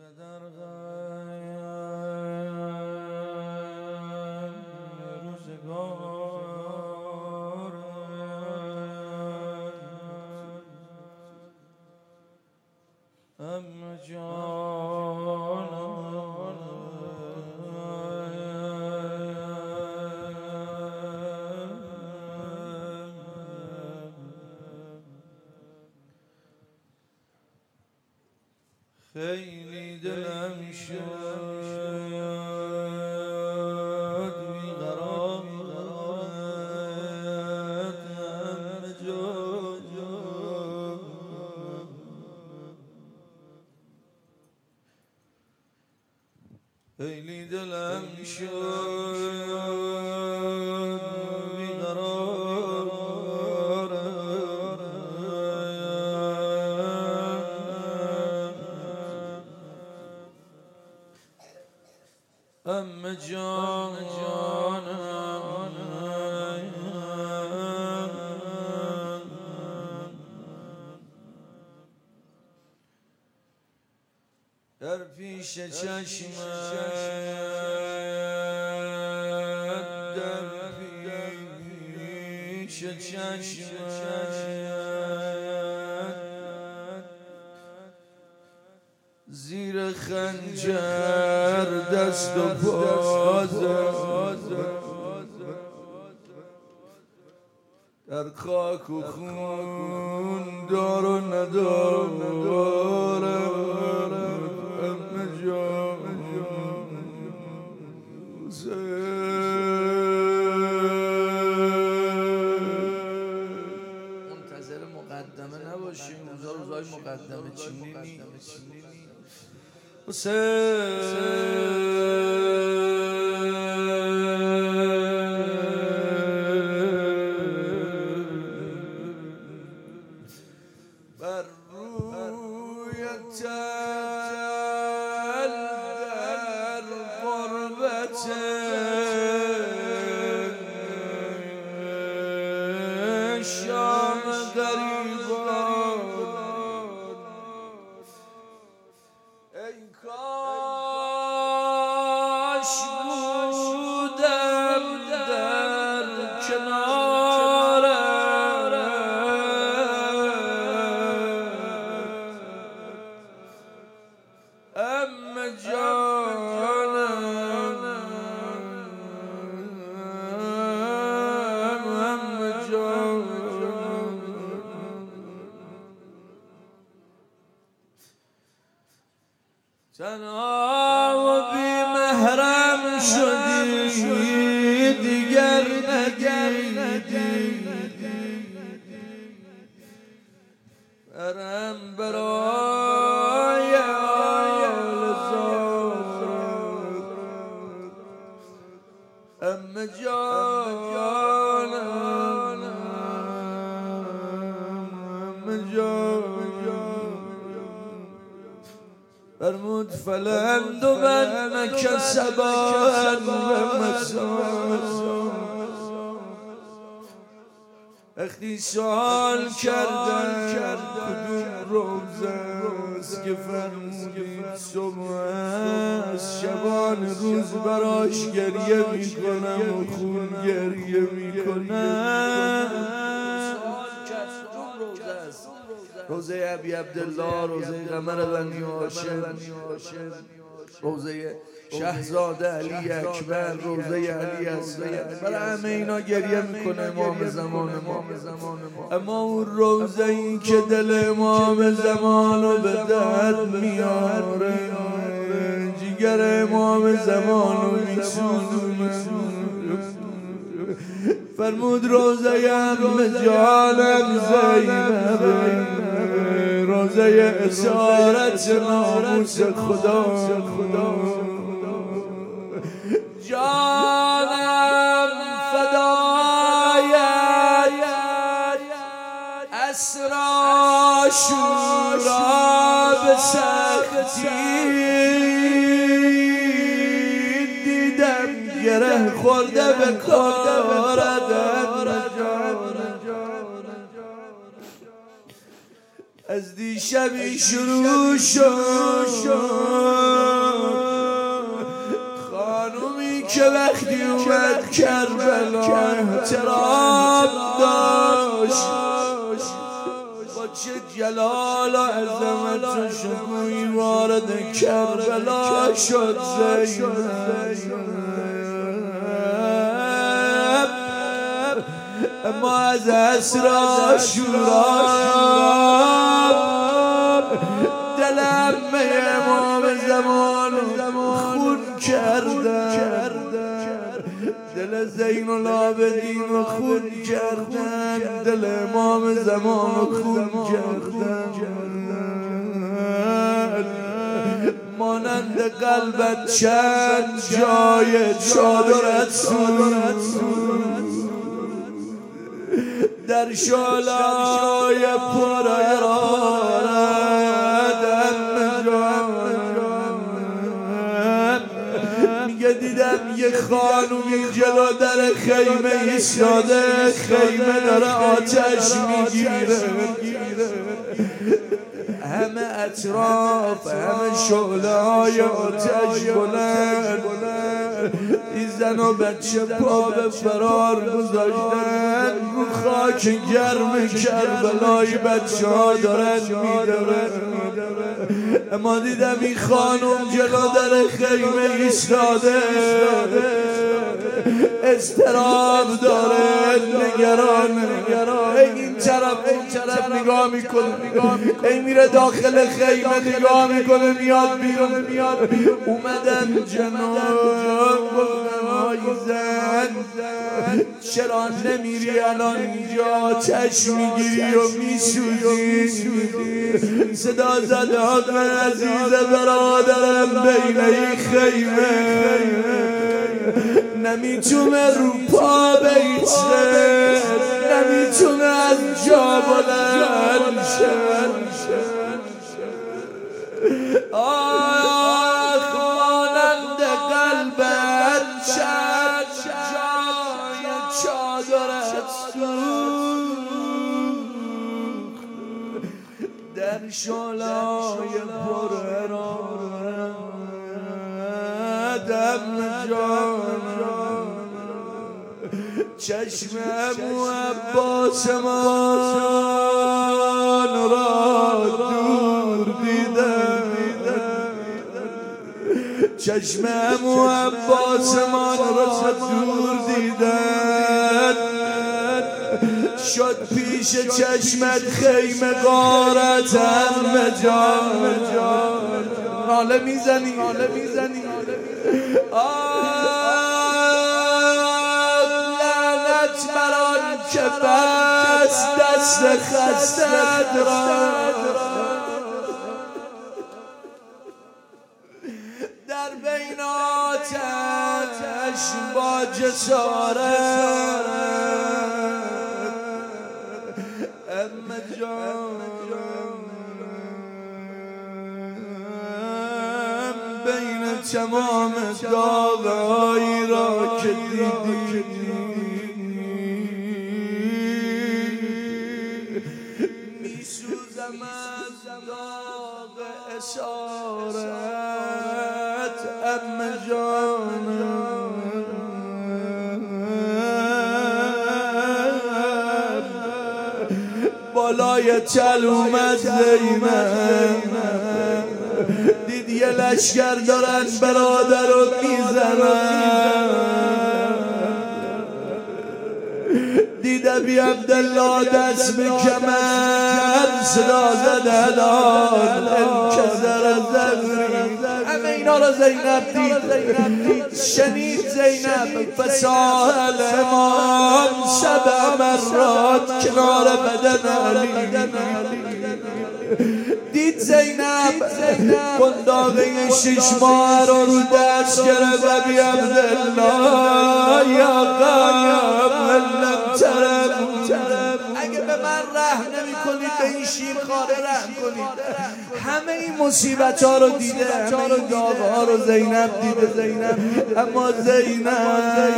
در روزگار اما خیلی دلم شد بیقرار همه جا خیلی دلم شد بیقرار امه جانم در پیش چشمت در پیش چشمت زیر خنجر دست و پا در خاک و خون دار و ندارم امه جان منتظر مقدمه نباشیم روزای مقدمه چینی بر روی تل در غربت شام غریبان ای کاش بودم در کنارت امه جانم امه جانم تنها و بی محرم شدی دیگر ندیدی برم برای آل زارت امه جانم امه جانم فرمود فلند و بنک سبا وقتی سوال کردن کدوم روزه است که فرمودید صبح است شبان روز براش گریه میکنم و خون گریه میکنم روزه ابی عبدالله روزه قمر بنی هاشم روزه شهزاده علی اکبر روزه علی اصغر برای همه اینا گریه میکنه امام زمان ما اما اون روزه ای که دل امام زمان رو به درد میاره جگر امام زمان رو میسوزونه فرمود روزه امه جانم زینب روزه اسارت ناموس خدا جانم فدایت اسرا شورا به سختی دیدم گره خورده به کارت از دیشبی شروع شد که وقتی اومد کربلا احترام داشت، با چه جلال و عظمت و شکوهی وارد کربلا شد زینب. اما از عصر عاشورا دل عمه امام زمان خون کردن، دل زین العابدین خون کردن، دل امام زمان خون کردن. مانند قلبت چند جای چادرت سوزد، در شعله‌های پر حرارت میگه دیدم یه خانومی جلو در خیمه ایستاده، خیمه داره آتش میگیره، همه اطراف همه شعله‌های آتش بلند، این زن و بچه پا به فرار گذاشتن، رو خاک گرم کربلای بچه ها دارن میدارن. اما دیدم این خانم جلو در خیمه ایستاده، اضطراب داره، نگران، این طرف اون طرف نگاه میکنه، این میره داخل خیمه نگاه میکنه، میاد بیرون. اومدن جناب گفتن های زن چرا نمیری الان اینجا آتش میگیری و میسوزی؟ صدا زد حق عزیز برادرم بین این خیمه نمیتونه رو پا بیسته، نمیتونه از جا بلند شد. آخ مانند قلبت چند جای چادرت سوخت، در شعله‌های پر حرارت چشم ابو عباس من را دور دیدم، چشم ابو عباس من را دور دیدن، شد پیش چشمت خیمه غارت همه جان. ناله میزنی که بس دست خستت را در بین آتش با جسارت امه جان بین تمام داغ‌هایی را که دیدی داغ اسارت امه جانم، بالای تل اومد زینب، دید یه لشکر دارن برادر رو میزنن، دید ابی عبدالله دست به کمر صدا زد هلال انکسر زغری. همه اینا رو زینب دید، شنید زینب فساح الامام 7 مرات کنار بدن علی، دید زینب قنداقه 6 ماه رو دست گرفت ابی عبدالله یا قلم اگه به من رحم نمی کنید به این شیرخواره رحم کنید. همه این مصیبت ها رو دیده، همه این داغ ها رو زینب دیده، اما زینب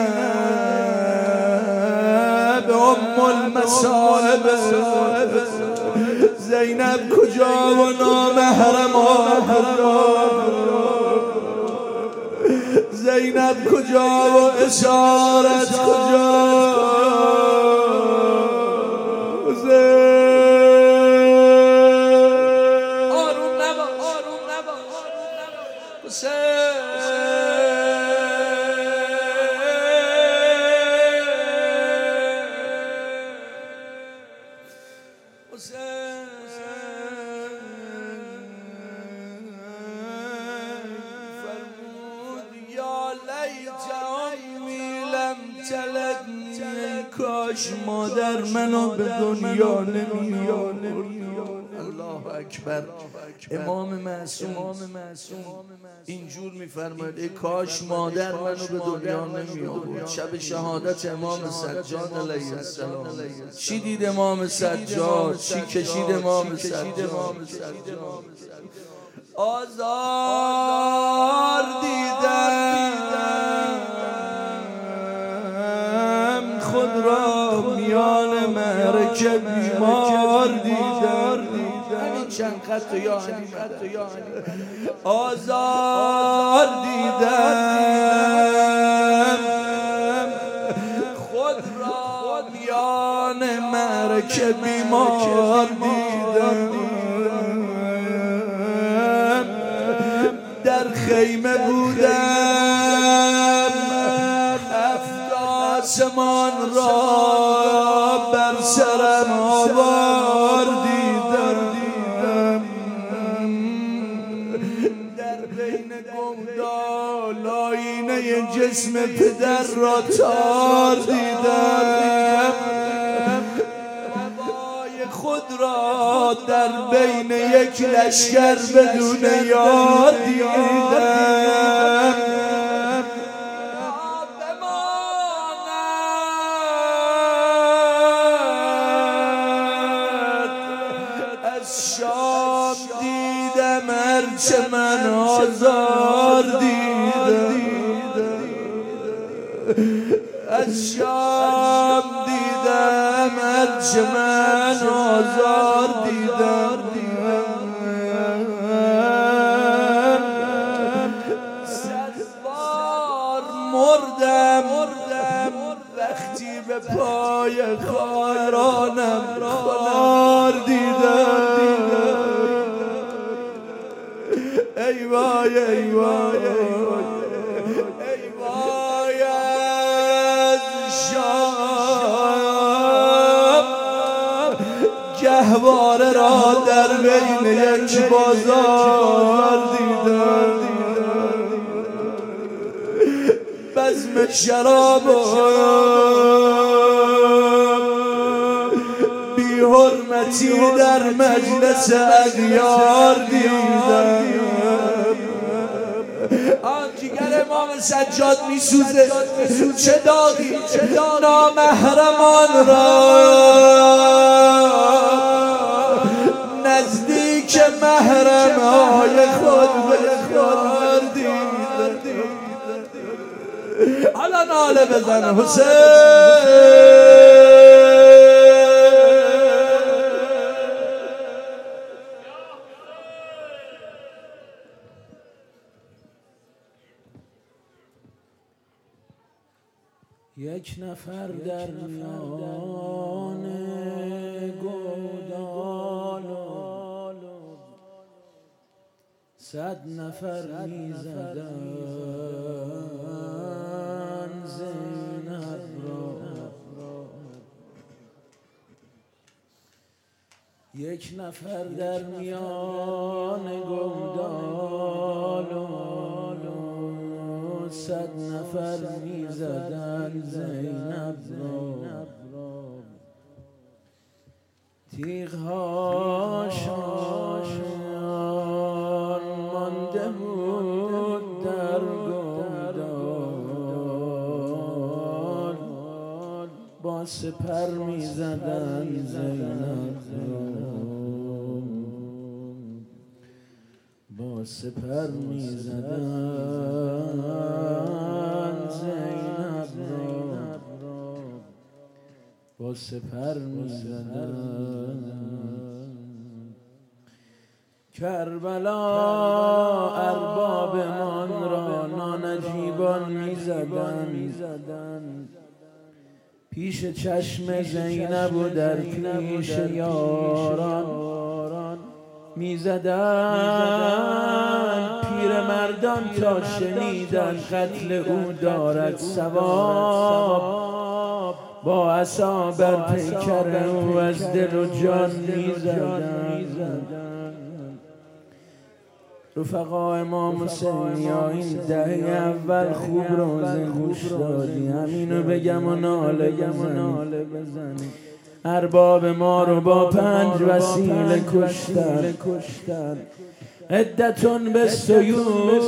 ام المصائب، زینب کجا و نامحرم ها، زینب کجا و اشارت کجا؟ کاش مادر منو به دنیا نمیاد. الله اکبر. امام معصوم اینجور میفرماید ای کاش مادر منو به دنیا نمیاد. شب شهادت امام سجاد علیه السلام چی دید امام سجاد؟ چی کشید امام سجاد؟ آزار دیدم خود را میان معرکه بیمار دیدم. همین چند خط یا علی آزار دیدم خود را میان معرکه بیمار دیدم. در خیمه بودم آسمان را بر سرم آوار دیدم. در بین گمدال آینه جسم پدر را تار دیدم. بابای خود را در بین یک لشکر بدون یار دیدم. شام دیدم هرچه من آزار دیدم. از شام دیدم هرچه من آزار دیدم. 100 بار مردم وقتی به پای خارانم خار دیدم. ای وای ای وای ای وای از شام گهواره را در بین یک بازار دیدم. بزم شراب بی حرمتی در مجلس اغیار دیدم. آن جگر امام سجاد میسوزه چه داغی نامحرمان را نزدیک محرم های خود به خود دیدم. حالا ناله بزن حسین. یک نفر در میان گودال 100 نفر میزدن زینب را. یک نفر در میان گودال 100 نفر میزدن زینب را. تیغ‌هاشان مانده بود در گودال با سپر میزدن زینب را. با سپر میزدن زینب را. با سپر میزدن. کربلا ارباب من را نانجیبان میزدن پیش چشم زینب و در پیش یاران میزدن پیرمردان تا شنیدن قتل او دارد ثواب با عصا بر پیکر او از دل و جان میزدن. رفقا امام حسین یا این دهه اول خوب روزه گوش دادی همینو بگم و ناله بزنی ارباب ما رو با 5 وسیله کشتن عدتون بالسیوف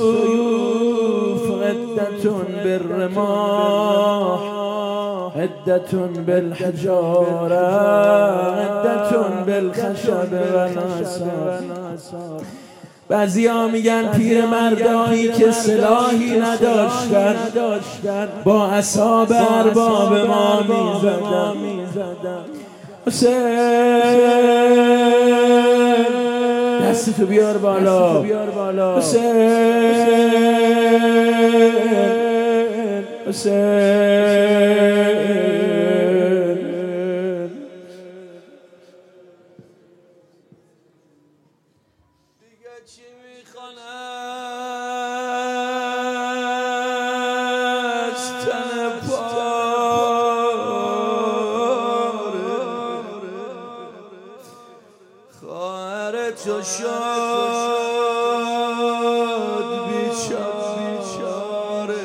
عدتون بالرماح عدتون بالحجاره عدتون بالخشب والعصا. بعضیا میگن پیرمردایی که سلاحی نداشتن با عصا به ارباب ما میزدن. حسین دستتو بیار بالا حسین چی میخوانش تن پاره خواهر تو شد بیچاره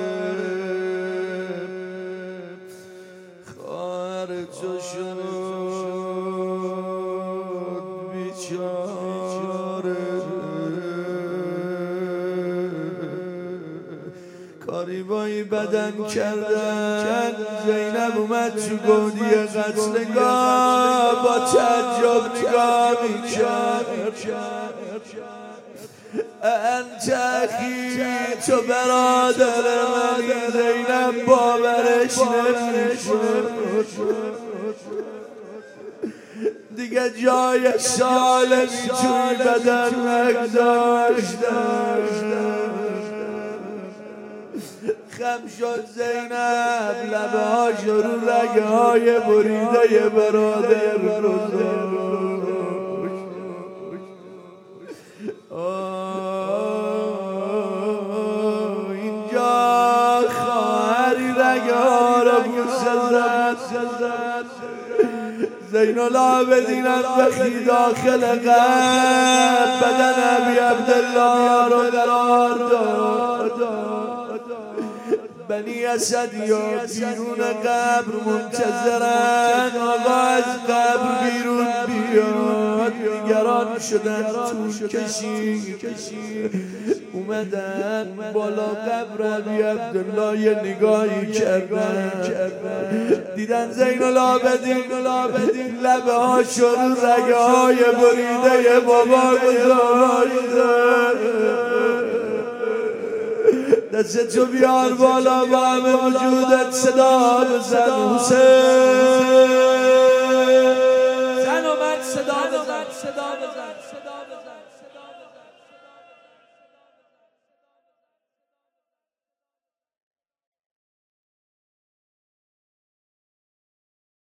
خواهر تو شد بیچاره کاری با این بدن کردن زینب اومد تو گودی قتلگاه با تعجب نگاه میکرد انت اخی تو برادر منی زینب باورش نمیشد دیگه جای سالمی توی بدن نگذاشتن خم شد زینب لبه هاش رو رگه های بریده برادر اینجا خواهری رگه ها رو بوسه زد زین العابدین البخی داخل قلب بدن ابی عبدالله رو قرار داد. بنی اسدیا بیرون قبر منتظرن آقا از قبر بیرون بیاد نگران شدن طول کشید اومدن بالا قبر ابی عبدالله یه نگاهی کردن دیدن زین العابدین لبه ها شروع رگه های بریده بابا گذاشتن دستتو بیار بالا با همه وجودت صدا بزن حسین زن و مرد صدا بزن